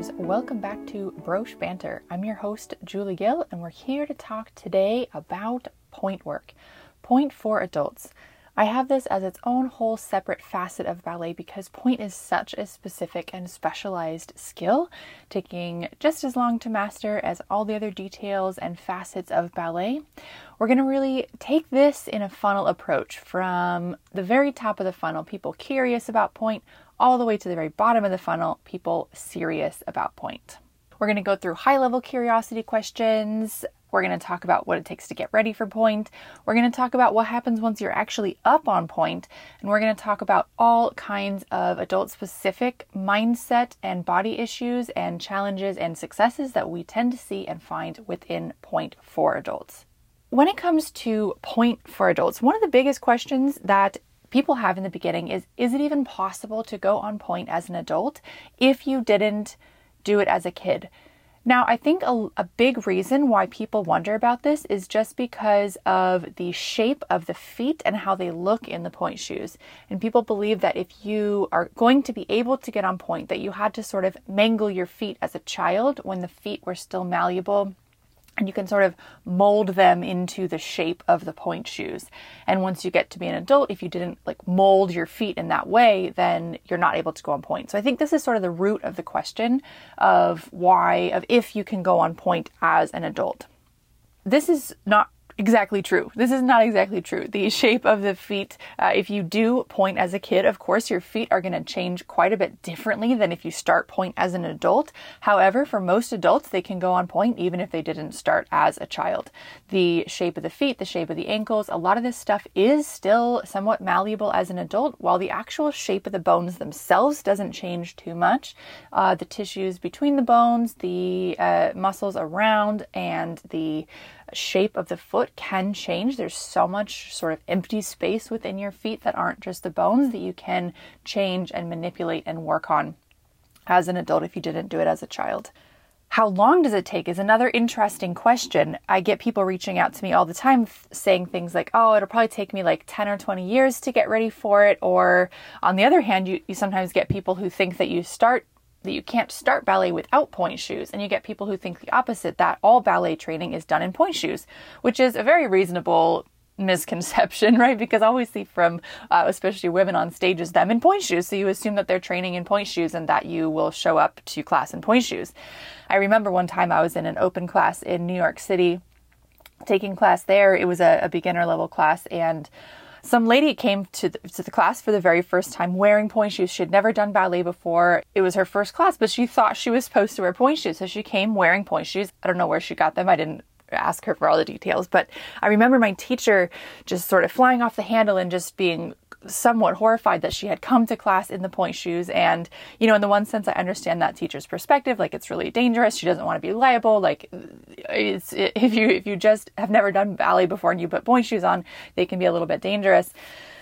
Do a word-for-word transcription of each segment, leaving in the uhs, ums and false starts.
dancers, welcome back to Broche Banter. I'm your host, Julie Gill, and we're here to talk today about pointe work. Pointe for adults. I have this as its own whole separate facet of ballet because pointe is such a specific and specialized skill, taking just as long to master as all the other details and facets of ballet. We're going to really take this in a funnel approach from the very top of the funnel, people curious about pointe, all the way to the very bottom of the funnel, people serious about pointe. We're going to go through high-level curiosity questions. We're going to talk about what it takes to get ready for pointe. We're going to talk about what happens once you're actually up on pointe. And we're going to talk about all kinds of adult-specific mindset and body issues and challenges and successes that we tend to see and find within pointe for adults. When it comes to pointe for adults, one of the biggest questions that people have in the beginning is, is it even possible to go on pointe as an adult if you didn't do it as a kid? Now, I think a, a big reason why people wonder about this is just because of the shape of the feet and how they look in the pointe shoes. And people believe that if you are going to be able to get on pointe, that you had to sort of mangle your feet as a child when the feet were still malleable. And you can sort of mold them into the shape of the pointe shoes. And once you get to be an adult, if you didn't like mold your feet in that way, then you're not able to go on pointe. So I think this is sort of the root of the question of why, of if you can go on pointe as an adult. This is not exactly true. This is not exactly true. The shape of the feet, uh, if you do pointe as a kid, of course, your feet are going to change quite a bit differently than if you start pointe as an adult. However, for most adults, they can go on pointe even if they didn't start as a child. The shape of the feet, the shape of the ankles, a lot of this stuff is still somewhat malleable as an adult, while the actual shape of the bones themselves doesn't change too much. Uh, the tissues between the bones, the uh, muscles around, and the shape of the foot can change. There's so much sort of empty space within your feet that aren't just the bones that you can change and manipulate and work on as an adult if you didn't do it as a child. How long does it take is another interesting question. I get people reaching out to me all the time saying things like, oh, it'll probably take me like ten or twenty years to get ready for it. Or on the other hand, you, you sometimes get people who think that you start that you can't start ballet without pointe shoes. And you get people who think the opposite, that all ballet training is done in pointe shoes, which is a very reasonable misconception, right? Because I always see from, uh, especially women on stages, them in pointe shoes. So you assume that they're training in pointe shoes and that you will show up to class in pointe shoes. I remember one time I was in an open class in New York City, taking class there. It was a, a beginner level class, and some lady came to the, to the class for the very first time wearing pointe shoes. She had never done ballet before. It was her first class, but she thought she was supposed to wear pointe shoes. So she came wearing pointe shoes. I don't know where she got them. I didn't ask her for all the details, but I remember my teacher just sort of flying off the handle and just being somewhat horrified that she had come to class in the pointe shoes. And, you know, in the one sense, I understand that teacher's perspective. Like, it's really dangerous. She doesn't want to be liable. Like, it's, if you, if you just have never done ballet before and you put pointe shoes on, they can be a little bit dangerous.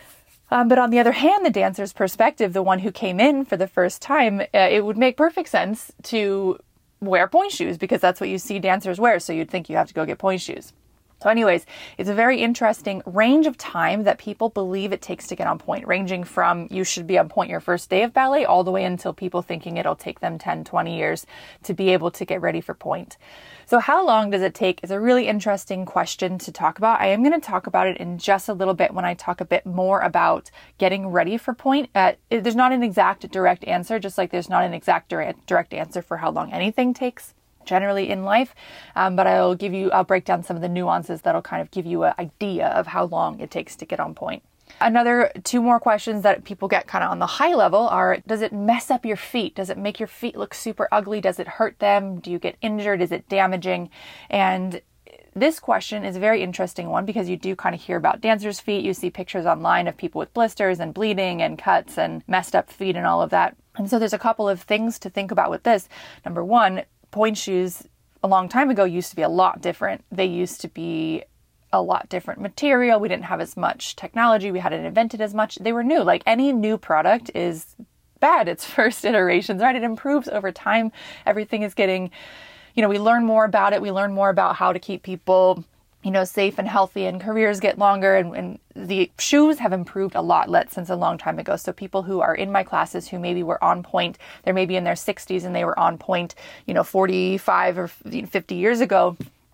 Um, but on the other hand, the dancer's perspective, the one who came in for the first time, uh, it would make perfect sense to wear pointe shoes because that's what you see dancers wear. So you'd think you have to go get pointe shoes. So anyways, it's a very interesting range of time that people believe it takes to get on pointe, ranging from you should be on pointe your first day of ballet all the way until people thinking it'll take them ten, twenty years to be able to get ready for pointe. So how long does it take is a really interesting question to talk about. I am going to talk about it in just a little bit when I talk a bit more about getting ready for pointe. Uh, there's not an exact direct answer, just like there's not an exact direct, direct answer for how long anything takes generally in life, um, but I'll give you, I'll break down some of the nuances that'll kind of give you an idea of how long it takes to get on pointe. Another two more questions that people get kind of on the high level are, does it mess up your feet? Does it make your feet look super ugly? Does it hurt them? Do you get injured? Is it damaging? And this question is a very interesting one because you do kind of hear about dancers' feet. You see pictures online of people with blisters and bleeding and cuts and messed up feet and all of that. And so there's a couple of things to think about with this. Number one, pointe shoes a long time ago used to be a lot different. They used to be a lot different material. We didn't have as much technology. We hadn't invented as much. They were new. Like any new product is bad. It's first iterations, right? It improves over time. Everything is getting, you know, we learn more about it. We learn more about how to keep people you know, safe and healthy and careers get longer, and, and the shoes have improved a lot let, since a long time ago. So people who are in my classes who maybe were on point, they're maybe in their sixties and they were on point, you know, forty-five or fifty years ago,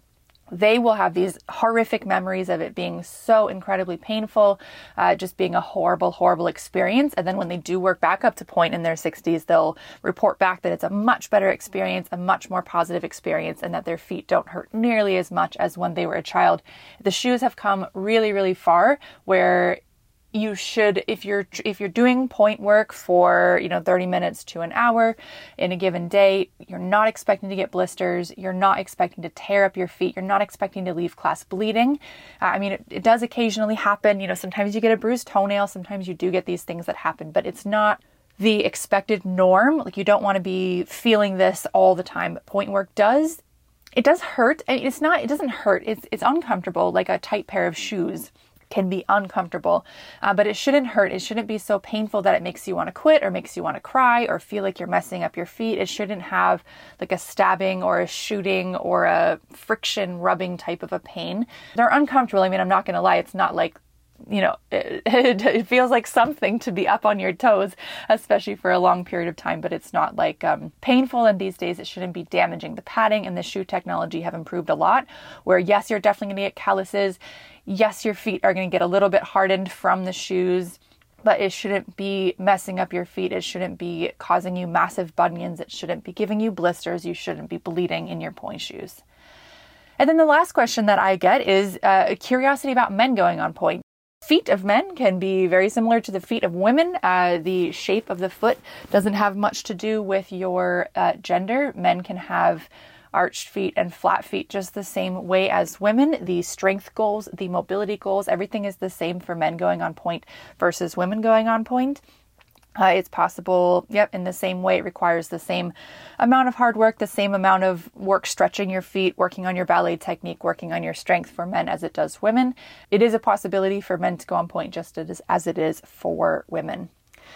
they will have these horrific memories of it being so incredibly painful, uh, just being a horrible, horrible experience. And then when they do work back up to point in their sixties, they'll report back that it's a much better experience, a much more positive experience, and that their feet don't hurt nearly as much as when they were a child. The shoes have come really, really far, where you should, if you're if you're doing point work for, you know, thirty minutes to an hour in a given day, you're not expecting to get blisters. You're not expecting to tear up your feet. You're not expecting to leave class bleeding. Uh, I mean, it, it does occasionally happen. You know, sometimes you get a bruised toenail. Sometimes you do get these things that happen, but it's not the expected norm. Like, you don't want to be feeling this all the time. But point work does, it does hurt. I mean, it's not, it doesn't hurt. It's it's uncomfortable, like a tight pair of shoes can be uncomfortable, uh, but it shouldn't hurt. It shouldn't be so painful that it makes you want to quit or makes you want to cry or feel like you're messing up your feet. It shouldn't have like a stabbing or a shooting or a friction rubbing type of a pain. They're uncomfortable. I mean, I'm not going to lie. It's not like, you know, it, it, it feels like something to be up on your toes, especially for a long period of time, but it's not like um, painful. And these days it shouldn't be damaging. The padding and the shoe technology have improved a lot, where yes, you're definitely going to get calluses. Yes, your feet are going to get a little bit hardened from the shoes, but it shouldn't be messing up your feet. It shouldn't be causing you massive bunions. It shouldn't be giving you blisters. You shouldn't be bleeding in your point shoes. And then the last question that I get is uh, a curiosity about men going on point. Feet of men can be very similar to the feet of women. Uh, the shape of the foot doesn't have much to do with your uh, gender. Men can have arched feet and flat feet just the same way as women. The strength goals, the mobility goals, everything is the same for men going on point versus women going on point. Uh, it's possible, yep, in the same way. It requires the same amount of hard work, the same amount of work stretching your feet, working on your ballet technique, working on your strength for men as it does women. It is a possibility for men to go on point just as, as it is for women.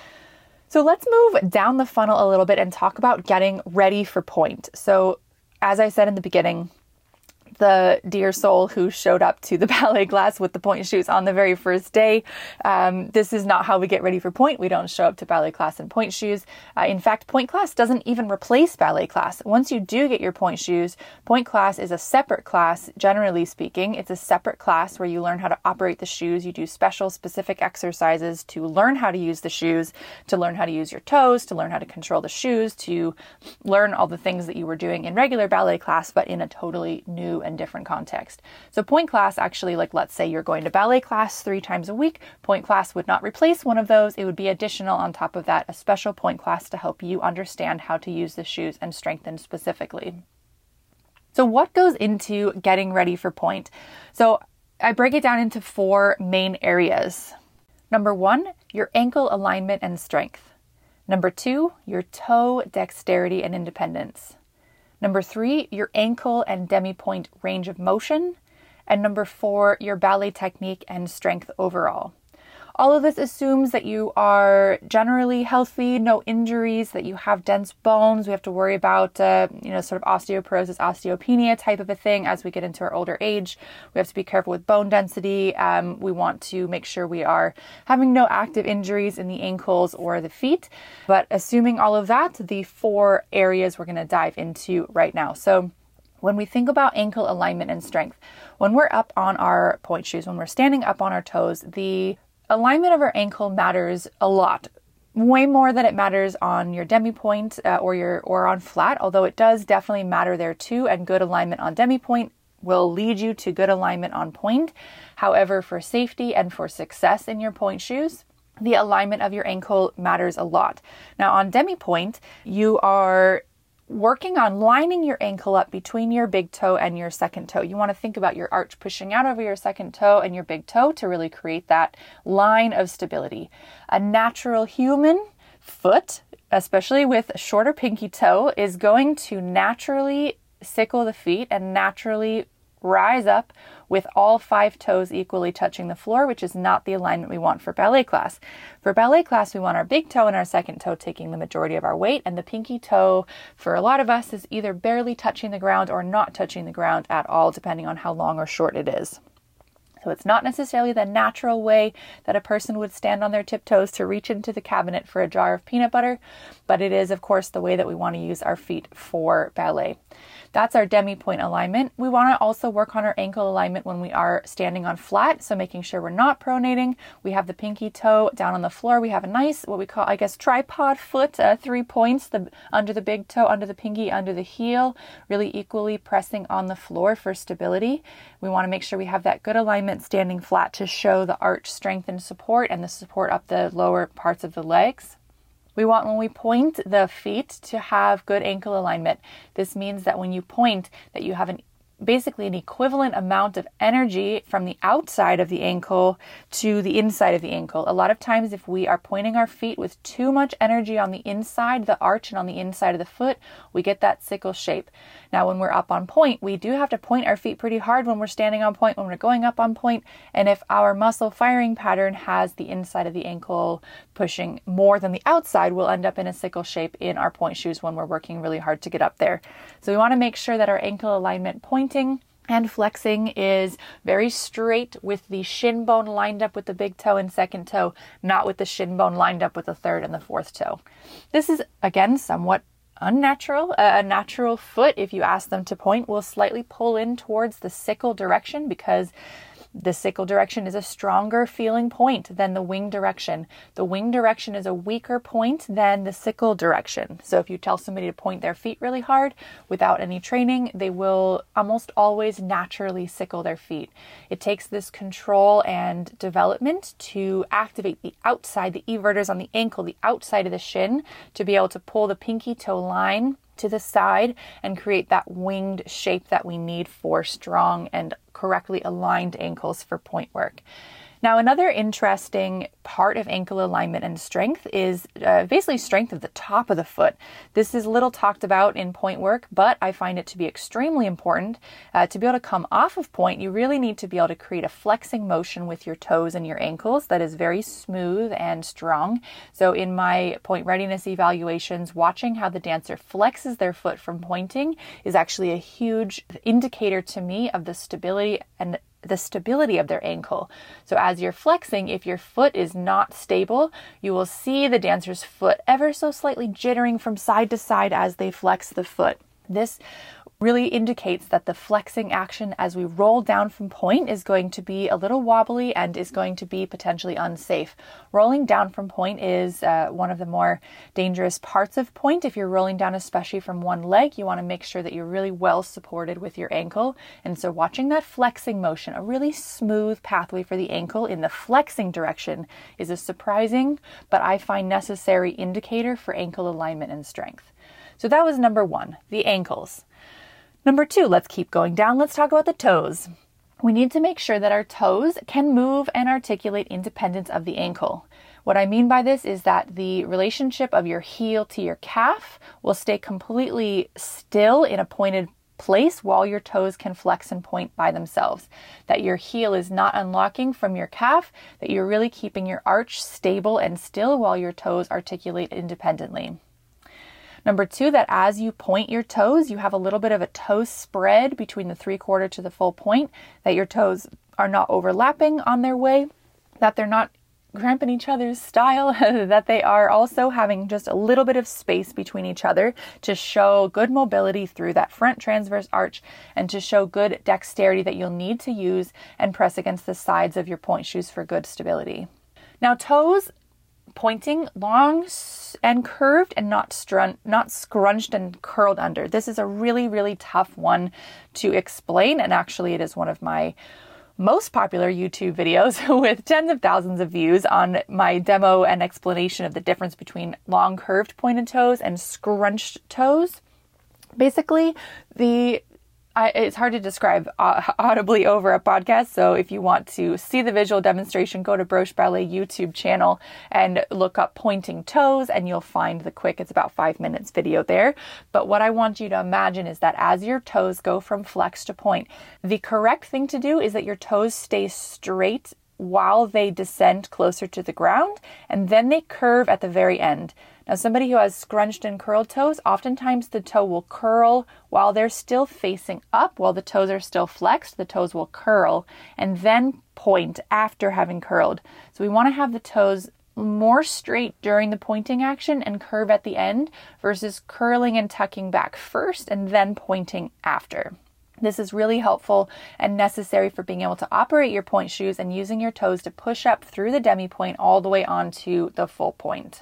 So let's move down the funnel a little bit and talk about getting ready for point. So as I said in the beginning, the dear soul who showed up to the ballet class with the point shoes on the very first day. Um, this is not how we get ready for point. We don't show up to ballet class in point shoes. Uh, in fact, point class doesn't even replace ballet class. Once you do get your point shoes, point class is a separate class, generally speaking. It's a separate class where you learn how to operate the shoes. You do special specific exercises to learn how to use the shoes, to learn how to use your toes, to learn how to control the shoes, to learn all the things that you were doing in regular ballet class, but in a totally new and different context. So point class actually, like let's say you're going to ballet class three times a week, point class would not replace one of those. It would be additional on top of that, a special point class to help you understand how to use the shoes and strengthen specifically. So what goes into getting ready for point? So I break it down into four main areas. Number one, your ankle alignment and strength. Number two, your toe dexterity and independence. Number three, your ankle and demi-point range of motion. And number four, your ballet technique and strength overall. All of this assumes that you are generally healthy, no injuries, that you have dense bones. We have to worry about, uh, you know, sort of osteoporosis, osteopenia type of a thing as we get into our older age. We have to be careful with bone density. Um, we want to make sure we are having no active injuries in the ankles or the feet. But assuming all of that, the four areas we're going to dive into right now. So when we think about ankle alignment and strength, when we're up on our point shoes, when we're standing up on our toes, the alignment of our ankle matters a lot, way more than it matters on your demi-point uh, or your or on flat, although it does definitely matter there too, and good alignment on demi-point will lead you to good alignment on point. However, for safety and for success in your point shoes, the alignment of your ankle matters a lot. Now on demi-point, you are working on lining your ankle up between your big toe and your second toe. You want to think about your arch pushing out over your second toe and your big toe to really create that line of stability. A natural human foot, especially with a shorter pinky toe, is going to naturally sickle the feet and naturally rise up with all five toes equally touching the floor, which is not the alignment we want for ballet class. For ballet class, we want our big toe and our second toe taking the majority of our weight, and the pinky toe, for a lot of us, is either barely touching the ground or not touching the ground at all, depending on how long or short it is. So it's not necessarily the natural way that a person would stand on their tiptoes to reach into the cabinet for a jar of peanut butter, but it is, of course, the way that we want to use our feet for ballet. That's our demi-point alignment. We want to also work on our ankle alignment when we are standing on flat, so making sure we're not pronating. We have the pinky toe down on the floor. We have a nice, what we call, I guess, tripod foot, uh, three points, the under the big toe, under the pinky, under the heel, really equally pressing on the floor for stability. We want to make sure we have that good alignment standing flat to show the arch strength and support, and the support up the lower parts of the legs. We want, when we point the feet, to have good ankle alignment. This means that when you point, that you have an basically an equivalent amount of energy from the outside of the ankle to the inside of the ankle. A lot of times, if we are pointing our feet with too much energy on the inside, the arch, and on the inside of the foot, we get that sickle shape. Now, when we're up on point, we do have to point our feet pretty hard when we're standing on point, when we're going up on point. And if our muscle firing pattern has the inside of the ankle pushing more than the outside, we'll end up in a sickle shape in our point shoes when we're working really hard to get up there. So we want to make sure that our ankle alignment pointing and flexing is very straight, with the shin bone lined up with the big toe and second toe, not with the shin bone lined up with the third and the fourth toe. This is, again, somewhat unnatural. A natural foot, if you ask them to point, will slightly pull in towards the sickle direction, because the sickle direction is a stronger feeling point than the wing direction. The wing direction is a weaker point than the sickle direction. So if you tell somebody to point their feet really hard without any training, they will almost always naturally sickle their feet. It takes this control and development to activate the outside, the everters on the ankle, the outside of the shin, to be able to pull the pinky toe line to the side and create that winged shape that we need for strong and correctly aligned ankles for point work. Now, another interesting part of ankle alignment and strength is uh, basically strength of the top of the foot. This is little talked about in point work, but I find it to be extremely important. Uh, to be able to come off of point, you really need to be able to create a flexing motion with your toes and your ankles that is very smooth and strong. So in my point readiness evaluations, watching how the dancer flexes their foot from pointing is actually a huge indicator to me of the stability and the stability of their ankle. So as you're flexing, if your foot is not stable, you will see the dancer's foot ever so slightly jittering from side to side as they flex the foot. This really indicates that the flexing action as we roll down from point is going to be a little wobbly and is going to be potentially unsafe. Rolling down from point is uh, one of the more dangerous parts of point. If you're rolling down, especially from one leg, you want to make sure that you're really well supported with your ankle. And so watching that flexing motion, a really smooth pathway for the ankle in the flexing direction, is a surprising, but I find necessary indicator for ankle alignment and strength. So that was number one, the ankles. Number two, let's keep going down. Let's talk about the toes. We need to make sure that our toes can move and articulate independent of the ankle. What I mean by this is that the relationship of your heel to your calf will stay completely still in a pointed place while your toes can flex and point by themselves. That your heel is not unlocking from your calf, that you're really keeping your arch stable and still while your toes articulate independently. Number two, that as you point your toes, you have a little bit of a toe spread between the three quarter to the full point, that your toes are not overlapping on their way, that they're not cramping each other's style, that they are also having just a little bit of space between each other to show good mobility through that front transverse arch and to show good dexterity that you'll need to use and press against the sides of your point shoes for good stability. Now, toes pointing long and curved and not strun- not scrunched and curled under. This is a really, really tough one to explain, and actually it is one of my most popular YouTube videos with tens of thousands of views on my demo and explanation of the difference between long curved pointed toes and scrunched toes. Basically, the I, it's hard to describe uh, audibly over a podcast. So if you want to see the visual demonstration, go to Broche Ballet YouTube channel and look up pointing toes and you'll find the quick, it's about five minutes video there. But what I want you to imagine is that as your toes go from flex to point, the correct thing to do is that your toes stay straight while they descend closer to the ground, and then they curve at the very end. Now, somebody who has scrunched and curled toes, oftentimes the toe will curl while they're still facing up, while the toes are still flexed, the toes will curl and then point after having curled. So we want to have the toes more straight during the pointing action and curve at the end versus curling and tucking back first and then pointing after. This is really helpful and necessary for being able to operate your point shoes and using your toes to push up through the demi point all the way onto the full point.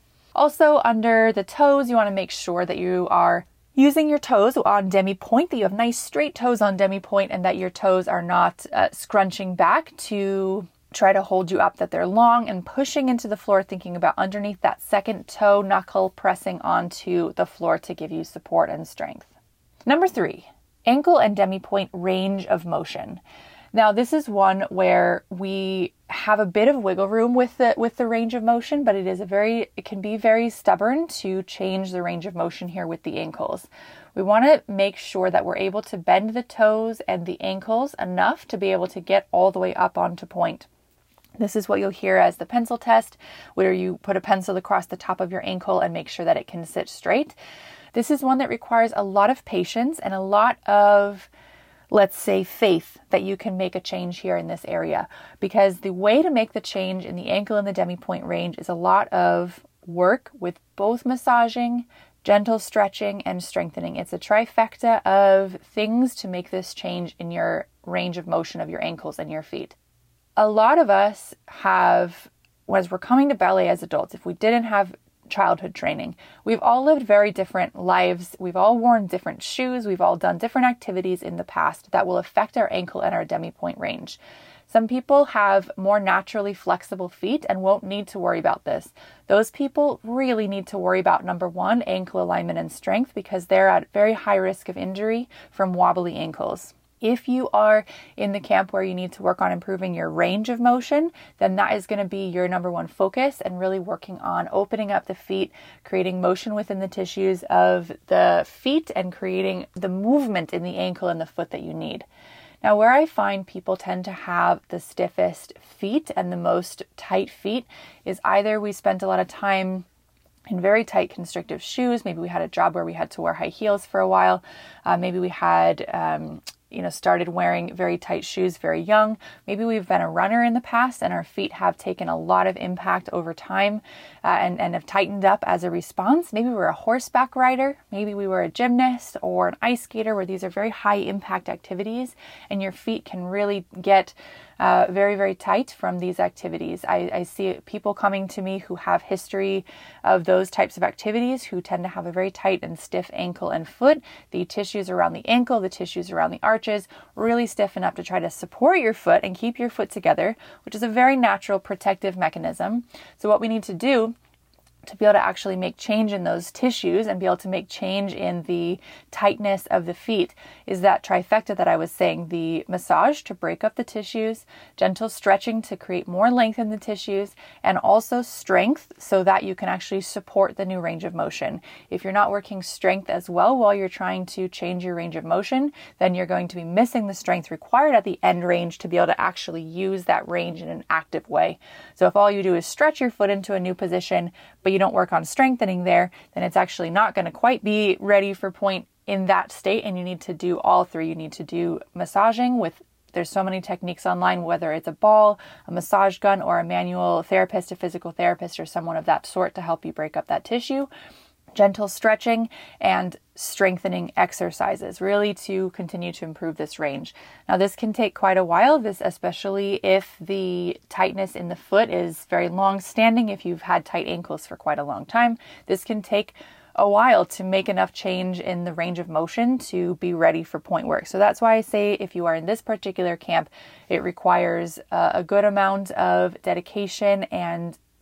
Also, under the toes, you want to make sure that you are using your toes on demi point, that you have nice straight toes on demi point, and that your toes are not uh, scrunching back to try to hold you up, that they're long and pushing into the floor, thinking about underneath that second toe knuckle pressing onto the floor to give you support and strength. Number three. Ankle and demi-point range of motion. Now, this is one where we have a bit of wiggle room with the with the range of motion, but it is a very it can be very stubborn to change the range of motion here with the ankles. We want to make sure that we're able to bend the toes and the ankles enough to be able to get all the way up onto point. This is what you'll hear as the pencil test, where you put a pencil across the top of your ankle and make sure that it can sit straight. This is one that requires a lot of patience and a lot of, let's say, faith that you can make a change here in this area, because the way to make the change in the ankle and the demi-point range is a lot of work with both massaging, gentle stretching, and strengthening. It's a trifecta of things to make this change in your range of motion of your ankles and your feet. A lot of us have, as we're coming to ballet as adults, if we didn't have childhood training, we've all lived very different lives. We've all worn different shoes. We've all done different activities in the past that will affect our ankle and our demi-point range. Some people have more naturally flexible feet and won't need to worry about this. Those people really need to worry about, number one, ankle alignment and strength, because they're at very high risk of injury from wobbly ankles. If you are in the camp where you need to work on improving your range of motion, then that is going to be your number one focus, and really working on opening up the feet, creating motion within the tissues of the feet, and creating the movement in the ankle and the foot that you need. Now, where I find people tend to have the stiffest feet and the most tight feet is either we spent a lot of time in very tight constrictive shoes. Maybe we had a job where we had to wear high heels for a while. Uh, maybe we had um, you know, started wearing very tight shoes very young. Maybe we've been a runner in the past and our feet have taken a lot of impact over time uh, and, and have tightened up as a response. Maybe we're a horseback rider. Maybe we were a gymnast or an ice skater, where these are very high impact activities and your feet can really get Uh, very, very tight from these activities. I, I see people coming to me who have history of those types of activities, who tend to have a very tight and stiff ankle and foot. The tissues around the ankle, the tissues around the arches, really stiffen up to try to support your foot and keep your foot together, which is a very natural protective mechanism. So what we need to do to be able to actually make change in those tissues and be able to make change in the tightness of the feet is that trifecta that I was saying: the massage to break up the tissues, gentle stretching to create more length in the tissues, and also strength so that you can actually support the new range of motion. If you're not working strength as well while you're trying to change your range of motion, then you're going to be missing the strength required at the end range to be able to actually use that range in an active way. So if all you do is stretch your foot into a new position, but you don't work on strengthening there, then it's actually not going to quite be ready for point in that state. And you need to do all three. You need to do massaging with, there's so many techniques online, whether it's a ball, a massage gun, or a manual therapist, a physical therapist, or someone of that sort to help you break up that tissue. Gentle stretching and strengthening exercises, really to continue to improve this range. Now, this can take quite a while, this especially if the tightness in the foot is very long standing. If you've had tight ankles for quite a long time, this can take a while to make enough change in the range of motion to be ready for point work. So that's why I say if you are in this particular camp, it requires uh, a good amount of dedication and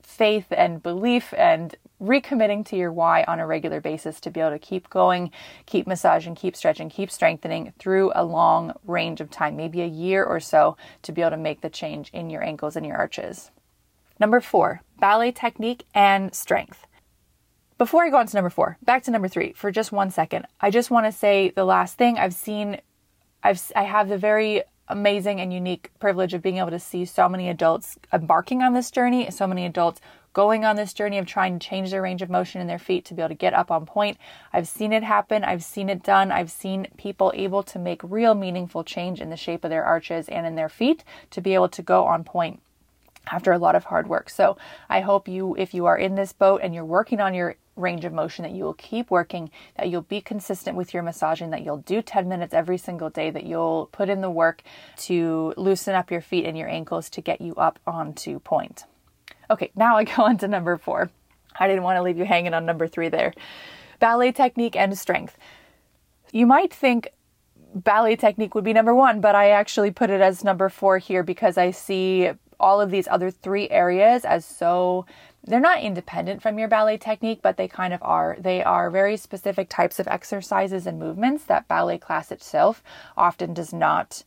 faith and belief and recommitting to your why on a regular basis to be able to keep going, keep massaging, keep stretching, keep strengthening through a long range of time, maybe a year or so, to be able to make the change in your ankles and your arches. Number four, ballet technique and strength. Before I go on to number four, back to number three for just one second. I just want to say the last thing. I've seen, I've, I have the very amazing and unique privilege of being able to see so many adults embarking on this journey, so many adults going on this journey of trying to change their range of motion in their feet to be able to get up on point. I've seen it happen. I've seen it done. I've seen people able to make real meaningful change in the shape of their arches and in their feet to be able to go on point after a lot of hard work. So I hope you, if you are in this boat and you're working on your range of motion, that you will keep working, that you'll be consistent with your massaging, that you'll do ten minutes every single day, that you'll put in the work to loosen up your feet and your ankles to get you up onto point. Okay, now I go on to number four. I didn't want to leave you hanging on number three there. Ballet technique and strength. You might think ballet technique would be number one, but I actually put it as number four here because I see all of these other three areas as so, they're not independent from your ballet technique, but they kind of are. They are very specific types of exercises and movements that ballet class itself often does not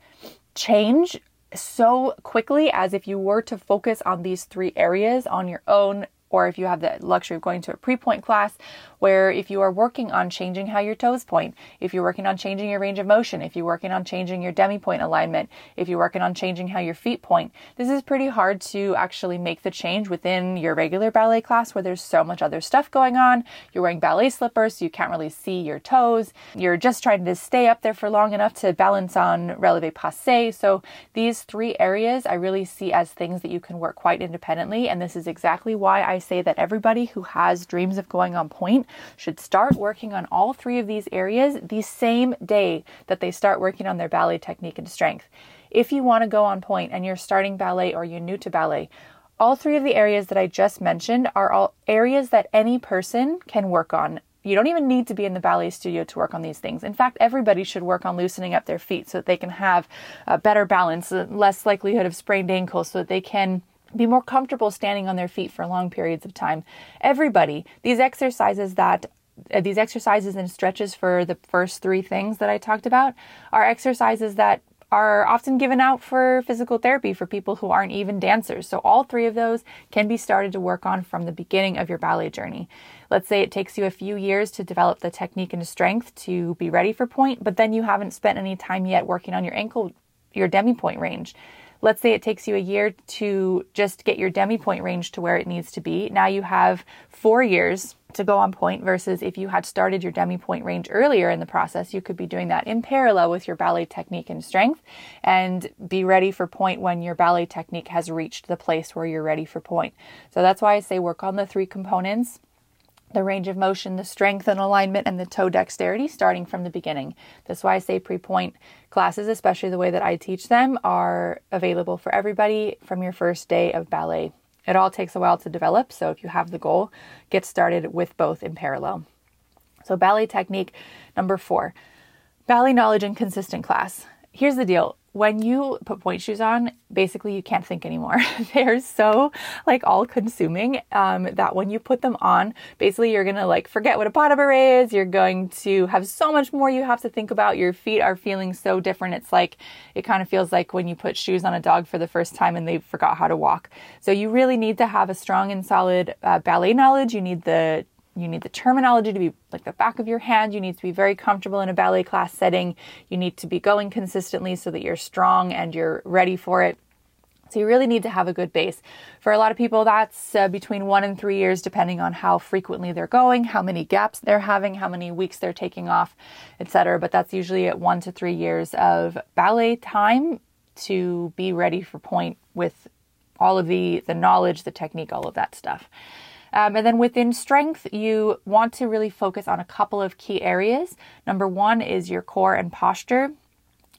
change so quickly as if you were to focus on these three areas on your own, or if you have the luxury of going to a pre-point class, where if you are working on changing how your toes point, if you're working on changing your range of motion, if you're working on changing your demi-point alignment, if you're working on changing how your feet point, this is pretty hard to actually make the change within your regular ballet class where there's so much other stuff going on. You're wearing ballet slippers, so you can't really see your toes. You're just trying to stay up there for long enough to balance on releve passe. So these three areas I really see as things that you can work quite independently, and this is exactly why I say that everybody who has dreams of going on point should start working on all three of these areas the same day that they start working on their ballet technique and strength. If you want to go on point and you're starting ballet or you're new to ballet, all three of the areas that I just mentioned are all areas that any person can work on. You don't even need to be in the ballet studio to work on these things. In fact, everybody should work on loosening up their feet so that they can have a better balance, less likelihood of sprained ankles, so that they can be more comfortable standing on their feet for long periods of time. Everybody, these exercises that uh, these exercises and stretches for the first three things that I talked about are exercises that are often given out for physical therapy for people who aren't even dancers. So all three of those can be started to work on from the beginning of your ballet journey. Let's say it takes you a few years to develop the technique and strength to be ready for point, but then you haven't spent any time yet working on your ankle, your demi-point range. Let's say it takes you a year to just get your demi-point range to where it needs to be. Now you have four years to go on point versus if you had started your demi-point range earlier in the process, you could be doing that in parallel with your ballet technique and strength and be ready for point when your ballet technique has reached the place where you're ready for point. So that's why I say work on the three components: the range of motion, the strength and alignment, and the toe dexterity starting from the beginning. That's why I say pre-point classes, especially the way that I teach them, are available for everybody from your first day of ballet. It all takes a while to develop, so if you have the goal, get started with both in parallel. So ballet technique, number four, ballet knowledge and consistent class. Here's the deal. When you put point shoes on, basically you can't think anymore. They're so like all consuming um, that when you put them on, basically you're going to like forget what a pas de bourrée is. You're going to have so much more you have to think about. Your feet are feeling so different. It's like, it kind of feels like when you put shoes on a dog for the first time and they forgot how to walk. So you really need to have a strong and solid uh, ballet knowledge. You need the You need the terminology to be like the back of your hand. You need to be very comfortable in a ballet class setting. You need to be going consistently so that you're strong and you're ready for it. So you really need to have a good base. For a lot of people, that's uh, between one and three years, depending on how frequently they're going, how many gaps they're having, how many weeks they're taking off, et cetera. But that's usually at one to three years of ballet time to be ready for point with all of the, the knowledge, the technique, all of that stuff. Um, and then within strength, you want to really focus on a couple of key areas. Number one is your core and posture.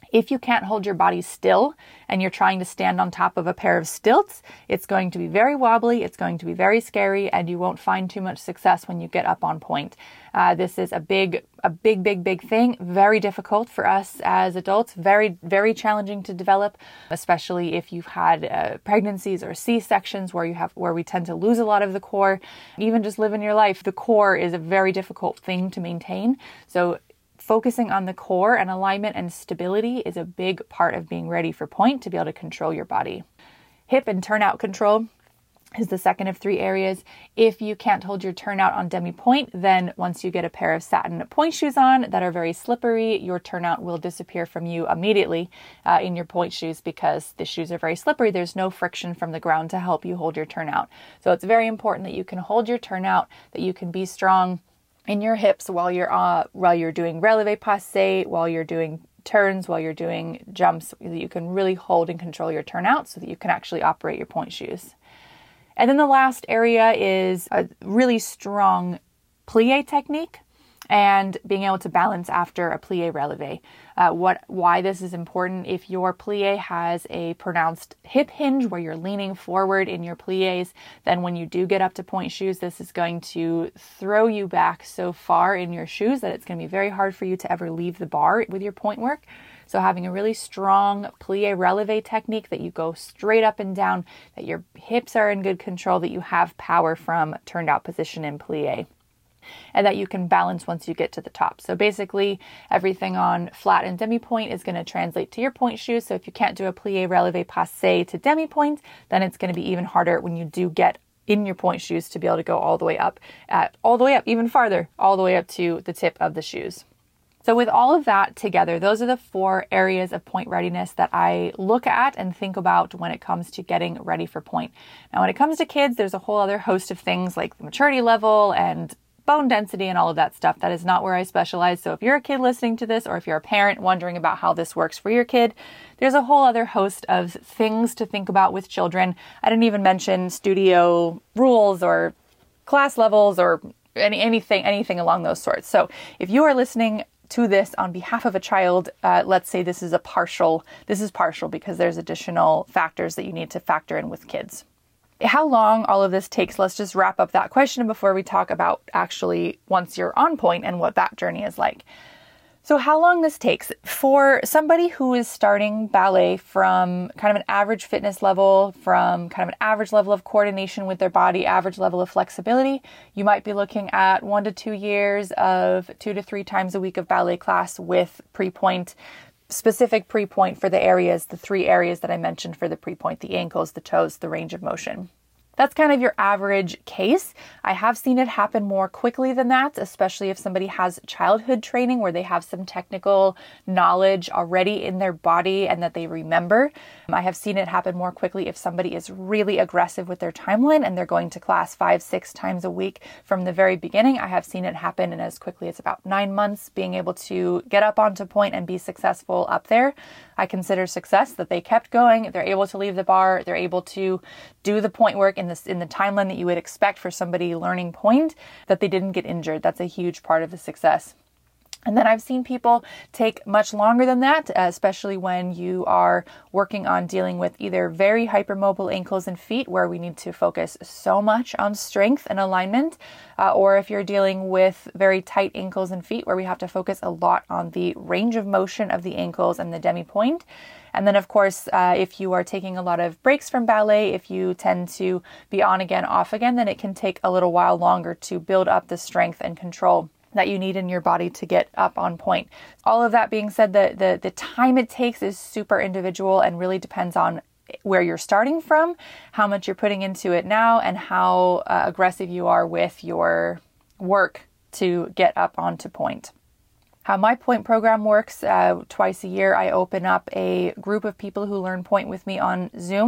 If you can't hold your body still and you're trying to stand on top of a pair of stilts, it's going to be very wobbly, it's going to be very scary, and you won't find too much success when you get up on point. Uh, this is a big, a big, big, big thing. Very difficult for us as adults. Very, very challenging to develop, especially if you've had uh, pregnancies or C-sections where you have, where we tend to lose a lot of the core. Even just living your life, the core is a very difficult thing to maintain. So focusing on the core and alignment and stability is a big part of being ready for point to be able to control your body. Hip and turnout control is the second of three areas. If you can't hold your turnout on demi-point, then once you get a pair of satin point shoes on that are very slippery, your turnout will disappear from you immediately uh, in your point shoes because the shoes are very slippery. There's no friction from the ground to help you hold your turnout. So it's very important that you can hold your turnout, that you can be strong in your hips while you're uh, while you're doing releve passe, while you're doing turns, while you're doing jumps, that you can really hold and control your turnout so that you can actually operate your point shoes. And then the last area is a really strong plie technique and being able to balance after a plie releve. Uh, what, why this is important: if your plie has a pronounced hip hinge where you're leaning forward in your plies, then when you do get up to point shoes, this is going to throw you back so far in your shoes that it's going to be very hard for you to ever leave the bar with your point work. So having a really strong plie releve technique that you go straight up and down, that your hips are in good control, that you have power from turned out position in plie, and that you can balance once you get to the top. So basically everything on flat and demi-point is going to translate to your point shoes. So if you can't do a plie releve passe to demi-point, then it's going to be even harder when you do get in your point shoes to be able to go all the way up, at, all the way up, even farther, all the way up to the tip of the shoes. So with all of that together, those are the four areas of point readiness that I look at and think about when it comes to getting ready for point. Now, when it comes to kids, there's a whole other host of things like the maturity level and bone density and all of that stuff. That is not where I specialize. So if you're a kid listening to this, or if you're a parent wondering about how this works for your kid, there's a whole other host of things to think about with children. I didn't even mention studio rules or class levels or any anything, anything along those sorts. So if you are listening to this on behalf of a child, uh, let's say this is a partial, this is partial because there's additional factors that you need to factor in with kids. How long all of this takes, let's just wrap up that question before we talk about actually once you're on point and what that journey is like. So how long this takes for somebody who is starting ballet from kind of an average fitness level, from kind of an average level of coordination with their body, average level of flexibility, you might be looking at one to two years of two to three times a week of ballet class with pre-point, specific pre-point for the areas, the three areas that I mentioned for the pre-point: the ankles, the toes, the range of motion. That's kind of your average case. I have seen it happen more quickly than that, especially if somebody has childhood training where they have some technical knowledge already in their body and that they remember. I have seen it happen more quickly if somebody is really aggressive with their timeline and they're going to class five, six times a week from the very beginning. I have seen it happen in as quickly as about nine months, being able to get up onto point and be successful up there. I consider success that they kept going, they're able to leave the bar, they're able to do the point work in this in the timeline that you would expect for somebody learning point, that they didn't get injured. That's a huge part of the success. And then I've seen people take much longer than that, especially when you are working on dealing with either very hypermobile ankles and feet, where we need to focus so much on strength and alignment, uh, or if you're dealing with very tight ankles and feet, where we have to focus a lot on the range of motion of the ankles and the demi-point. And then, of course, uh, if you are taking a lot of breaks from ballet, if you tend to be on again, off again, then it can take a little while longer to build up the strength and control that you need in your body to get up on point. All of that being said, the, the, the time it takes is super individual and really depends on where you're starting from, how much you're putting into it now, and how uh, aggressive you are with your work to get up onto point. How my point program works, uh, twice a year I open up a group of people who learn point with me on Zoom.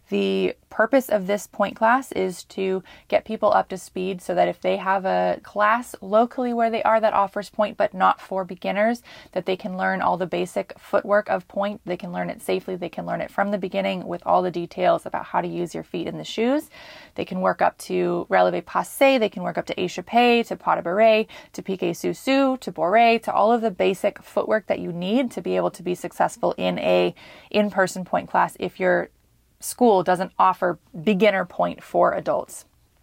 The purpose of this point class is to get people up to speed so that if they have a class locally where they are that offers point but not for beginners, that they can learn all the basic footwork of point. They can learn it safely. They can learn it from the beginning with all the details about how to use your feet in the shoes. They can work up to releve passé. They can work up to échappé, to pas de bourrée, to piqué sous-sous, to bourrée, to all of the basic footwork that you need to be able to be successful in a in-person point class if your school doesn't offer beginner point for adults.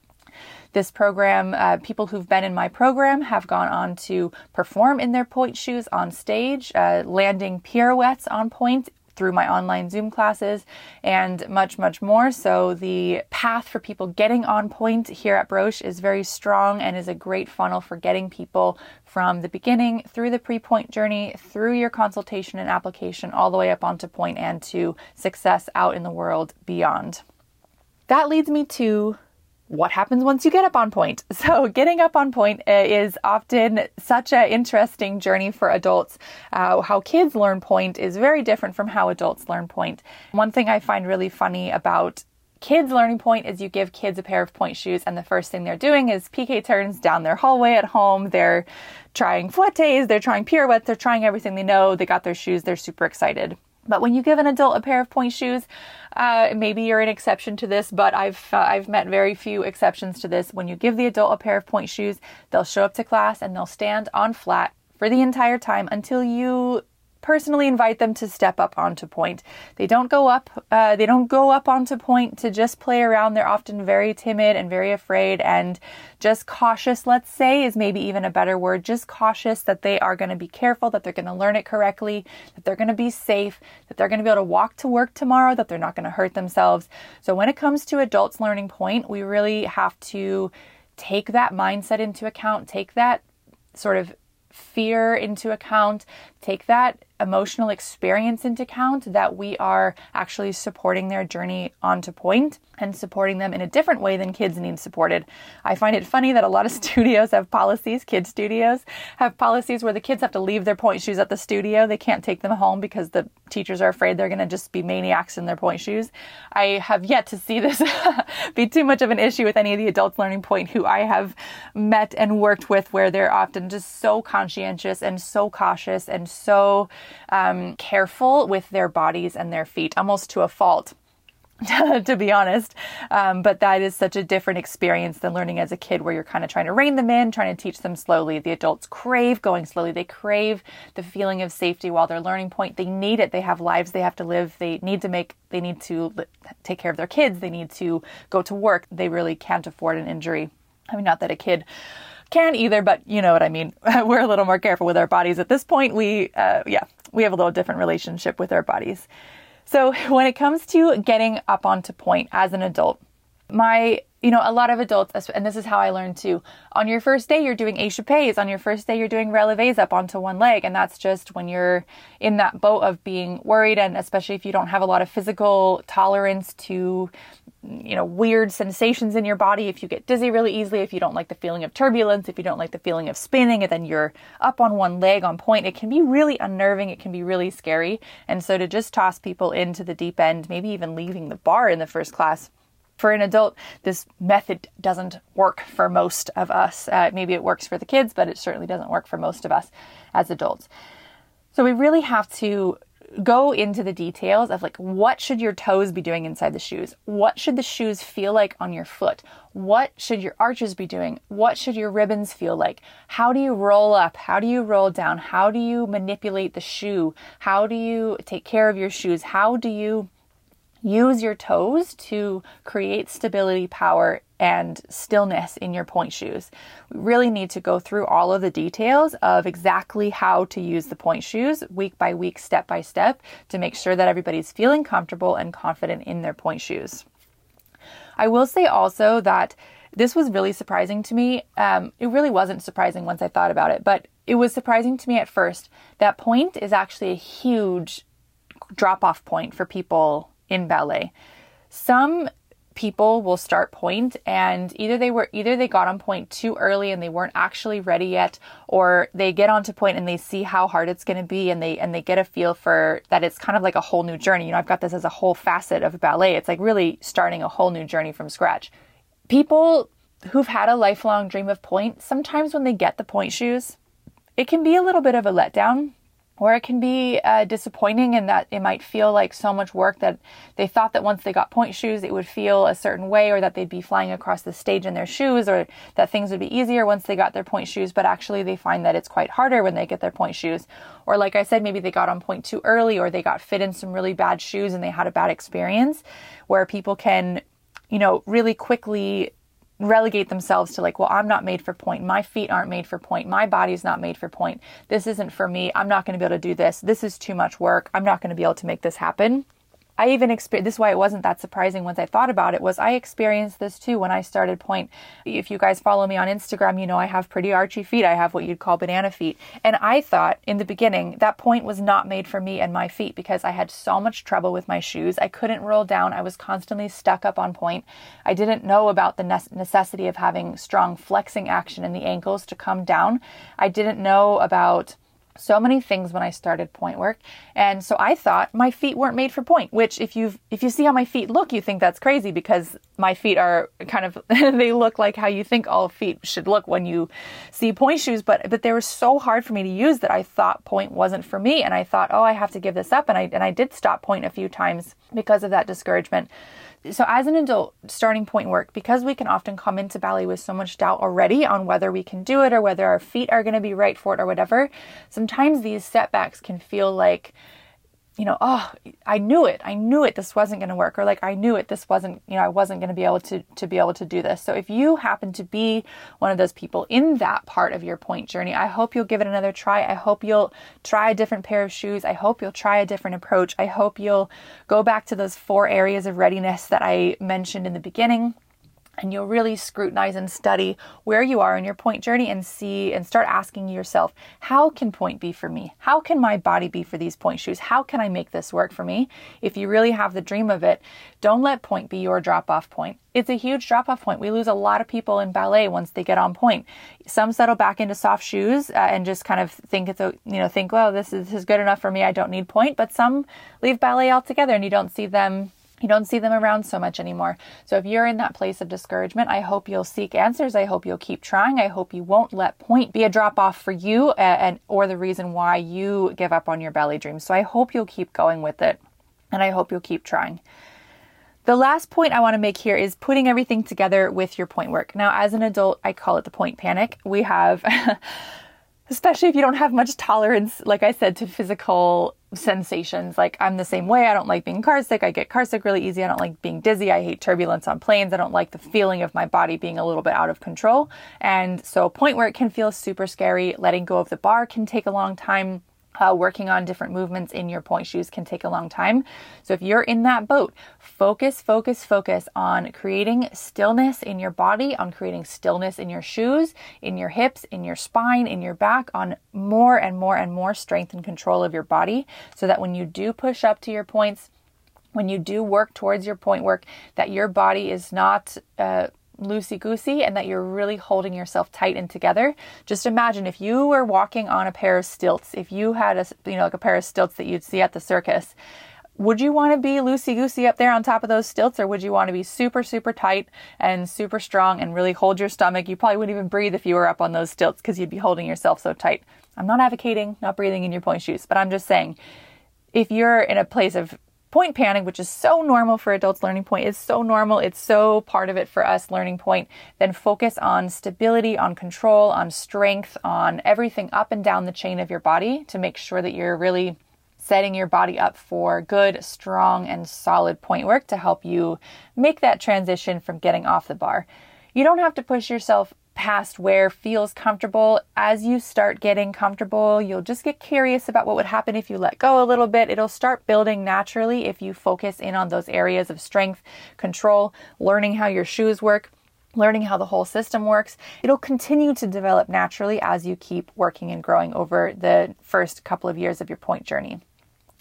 This program, uh, people who've been in my program have gone on to perform in their point shoes on stage, uh, landing pirouettes on point through my online Zoom classes, and much, much more. So the path for people getting on point here at Broche is very strong and is a great funnel for getting people from the beginning through the pre-point journey, through your consultation and application, all the way up onto point and to success out in the world beyond. That leads me to what happens once you get up on point. So getting up on point is often such an interesting journey for adults. Uh, how kids learn point is very different from how adults learn point. One thing I find really funny about kids learning point is you give kids a pair of point shoes and the first thing they're doing is piqué turns down their hallway at home. They're trying fouettes, they're trying pirouettes, they're trying everything they know. They got their shoes, they're super excited. But when you give an adult a pair of point shoes, uh, maybe you're an exception to this, but I've uh, I've met very few exceptions to this. When you give the adult a pair of point shoes, they'll show up to class and they'll stand on flat for the entire time until you personally invite them to step up onto point. They don't go up, uh, they don't go up onto point to just play around. They're often very timid and very afraid and just cautious, let's say, is maybe even a better word. Just cautious that they are going to be careful, that they're going to learn it correctly, that they're going to be safe, that they're going to be able to walk to work tomorrow, that they're not going to hurt themselves. So when it comes to adults learning point, we really have to take that mindset into account, take that sort of fear into account, take that emotional experience into account, that we are actually supporting their journey onto point and supporting them in a different way than kids need supported. I find it funny that a lot of studios have policies, kid studios have policies where the kids have to leave their point shoes at the studio. They can't take them home because the teachers are afraid they're going to just be maniacs in their point shoes. I have yet to see this be too much of an issue with any of the adults learning point who I have met and worked with, where they're often just so conscientious and so cautious and so um, careful with their bodies and their feet, almost to a fault. to be honest. Um, but that is such a different experience than learning as a kid, where you're kind of trying to rein them in, trying to teach them slowly. The adults crave going slowly. They crave the feeling of safety while they're learning point. They need it. They have lives they have to live. They need to make, they need to take care of their kids. They need to go to work. They really can't afford an injury. I mean, not that a kid can either, but you know what I mean. We're a little more careful with our bodies at this point. We, uh, yeah, we have a little different relationship with our bodies. So when it comes to getting up onto point as an adult, my, you know, a lot of adults, and this is how I learned too, on your first day, you're doing échappés. On your first day, you're doing relevés up onto one leg. And that's just when you're in that boat of being worried. And especially if you don't have a lot of physical tolerance to, you know, weird sensations in your body. If you get dizzy really easily, if you don't like the feeling of turbulence, if you don't like the feeling of spinning, and then you're up on one leg on point, it can be really unnerving. It can be really scary. And so to just toss people into the deep end, maybe even leaving the bar in the first class, for an adult, this method doesn't work for most of us. Uh, maybe it works for the kids, but it certainly doesn't work for most of us as adults. So we really have to go into the details of like, what should your toes be doing inside the shoes? What should the shoes feel like on your foot? What should your arches be doing? What should your ribbons feel like? How do you roll up? How do you roll down? How do you manipulate the shoe? How do you take care of your shoes? How do you use your toes to create stability, power, and stillness in your point shoes? We really need to go through all of the details of exactly how to use the point shoes week by week, step by step, to make sure that everybody's feeling comfortable and confident in their point shoes. I will say also that this was really surprising to me. Um, it really wasn't surprising once I thought about it, but it was surprising to me at first that point is actually a huge drop-off point for people in ballet. Some people will start point and either they were either they got on point too early and they weren't actually ready yet, or they get onto point and they see how hard it's going to be and they and they get a feel for that it's kind of like a whole new journey. You know, I've got this as a whole facet of ballet. It's like really starting a whole new journey from scratch. People who've had a lifelong dream of point, sometimes when they get the point shoes, it can be a little bit of a letdown. Or it can be uh, disappointing in that it might feel like so much work that they thought that once they got point shoes, it would feel a certain way, or that they'd be flying across the stage in their shoes, or that things would be easier once they got their point shoes. But actually they find that it's quite harder when they get their point shoes. Or like I said, maybe they got on point too early, or they got fit in some really bad shoes and they had a bad experience, where people can, you know, really quickly relegate themselves to like, well, I'm not made for point. My feet aren't made for point. My body's not made for point. This isn't for me. I'm not going to be able to do this. This is too much work. I'm not going to be able to make this happen. I even experienced, this is why it wasn't that surprising once I thought about it, was I experienced this too when I started point. If you guys follow me on Instagram, you know I have pretty archy feet. I have what you'd call banana feet. And I thought in the beginning that point was not made for me and my feet because I had so much trouble with my shoes. I couldn't roll down. I was constantly stuck up on point. I didn't know about the necessity of having strong flexing action in the ankles to come down. I didn't know about so many things when I started point work. And so I thought my feet weren't made for point, which if you if you see how my feet look, you think that's crazy because my feet are kind of, they look like how you think all feet should look when you see point shoes. But but they were so hard for me to use that I thought point wasn't for me. And I thought, oh, I have to give this up. And I and I did stop point a few times because of that discouragement. So as an adult starting point work, because we can often come into ballet with so much doubt already on whether we can do it or whether our feet are going to be right for it or whatever, sometimes these setbacks can feel like, you know, oh, I knew it. I knew it. This wasn't going to work. Or like, I knew it. This wasn't, you know, I wasn't going to be able to, to be able to do this. So if you happen to be one of those people in that part of your point journey, I hope you'll give it another try. I hope you'll try a different pair of shoes. I hope you'll try a different approach. I hope you'll go back to those four areas of readiness that I mentioned in the beginning. And you'll really scrutinize and study where you are in your point journey and see and start asking yourself, how can point be for me? How can my body be for these point shoes? How can I make this work for me? If you really have the dream of it, don't let point be your drop-off point. It's a huge drop-off point. We lose a lot of people in ballet once they get on point. Some settle back into soft shoes uh, and just kind of think it's a, you know, think, well, this is, this is good enough for me. I don't need point. But some leave ballet altogether and you don't see them You don't see them around so much anymore. So if you're in that place of discouragement, I hope you'll seek answers. I hope you'll keep trying. I hope you won't let point be a drop off for you uh, and or the reason why you give up on your ballet dreams. So I hope you'll keep going with it. And I hope you'll keep trying. The last point I want to make here is putting everything together with your point work. Now, as an adult, I call it the point panic. We have... Especially if you don't have much tolerance, like I said, to physical sensations. Like I'm the same way. I don't like being car sick. I get car sick really easy. I don't like being dizzy. I hate turbulence on planes. I don't like the feeling of my body being a little bit out of control. And so point work can feel super scary. Letting go of the bar can take a long time. Uh, working on different movements in your point shoes can take a long time. So if you're in that boat, focus, focus, focus on creating stillness in your body, on creating stillness in your shoes, in your hips, in your spine, in your back, on more and more and more strength and control of your body so that when you do push up to your points, when you do work towards your point work, that your body is not... Uh, loosey-goosey and that you're really holding yourself tight and together. Just imagine if you were walking on a pair of stilts, if you had a, you know, like a pair of stilts that you'd see at the circus, would you want to be loosey-goosey up there on top of those stilts, or would you want to be super, super tight and super strong and really hold your stomach? You probably wouldn't even breathe if you were up on those stilts because you'd be holding yourself so tight. I'm not advocating not breathing in your point shoes, but I'm just saying if you're in a place of point panic, which is so normal for adults learning point, is so normal, it's so part of it for us learning point, then focus on stability, on control, on strength, on everything up and down the chain of your body to make sure that you're really setting your body up for good, strong, and solid point work to help you make that transition from getting off the bar. You don't have to push yourself past where feels comfortable. As you start getting comfortable, you'll just get curious about what would happen if you let go a little bit. It'll start building naturally if you focus in on those areas of strength, control, learning how your shoes work, learning how the whole system works. It'll continue to develop naturally as you keep working and growing over the first couple of years of your point journey.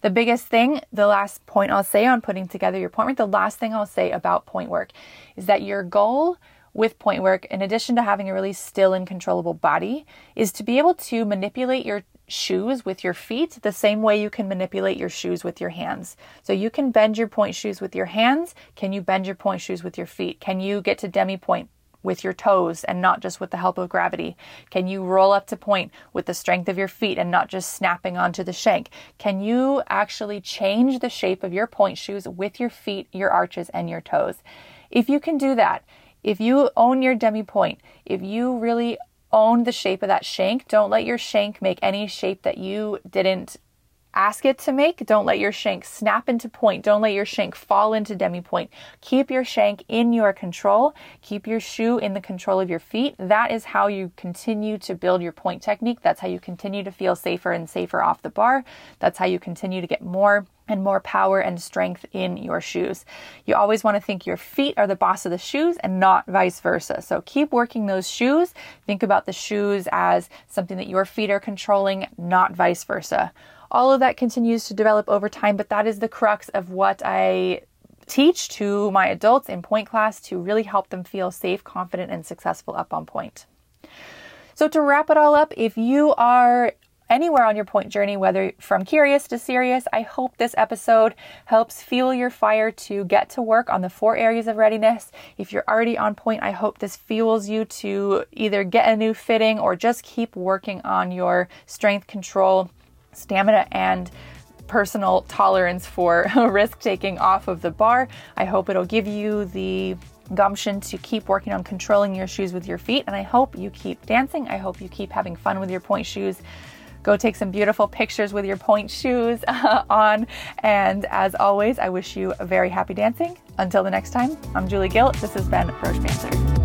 The biggest thing, the last point I'll say on putting together your point work, the last thing I'll say about point work is that your goal with point work, in addition to having a really still and controllable body, is to be able to manipulate your shoes with your feet the same way you can manipulate your shoes with your hands. So you can bend your point shoes with your hands. Can you bend your point shoes with your feet? Can you get to demi point with your toes and not just with the help of gravity? Can you roll up to point with the strength of your feet and not just snapping onto the shank? Can you actually change the shape of your point shoes with your feet, your arches, and your toes? If you can do that, if you own your demi point, if you really own the shape of that shank, don't let your shank make any shape that you didn't ask it to make. Don't let your shank snap into point. Don't let your shank fall into demi point. Keep your shank in your control. Keep your shoe in the control of your feet. That is how you continue to build your point technique. That's how you continue to feel safer and safer off the bar. That's how you continue to get more and more power and strength in your shoes. You always want to think your feet are the boss of the shoes and not vice versa. So keep working those shoes. Think about the shoes as something that your feet are controlling, not vice versa. All of that continues to develop over time, but that is the crux of what I teach to my adults in point class to really help them feel safe, confident, and successful up on point. So to wrap it all up, if you are anywhere on your point journey, whether from curious to serious, I hope this episode helps fuel your fire to get to work on the four areas of readiness. If you're already on point, I hope this fuels you to either get a new fitting or just keep working on your strength, control, stamina, and personal tolerance for risk taking off of the bar. I hope it'll give you the gumption to keep working on controlling your shoes with your feet. And I hope you keep dancing. I hope you keep having fun with your point shoes. Go take some beautiful pictures with your point shoes uh, on. And as always, I wish you a very happy dancing. Until the next time, I'm Julie Gill. This has been Broche Banter.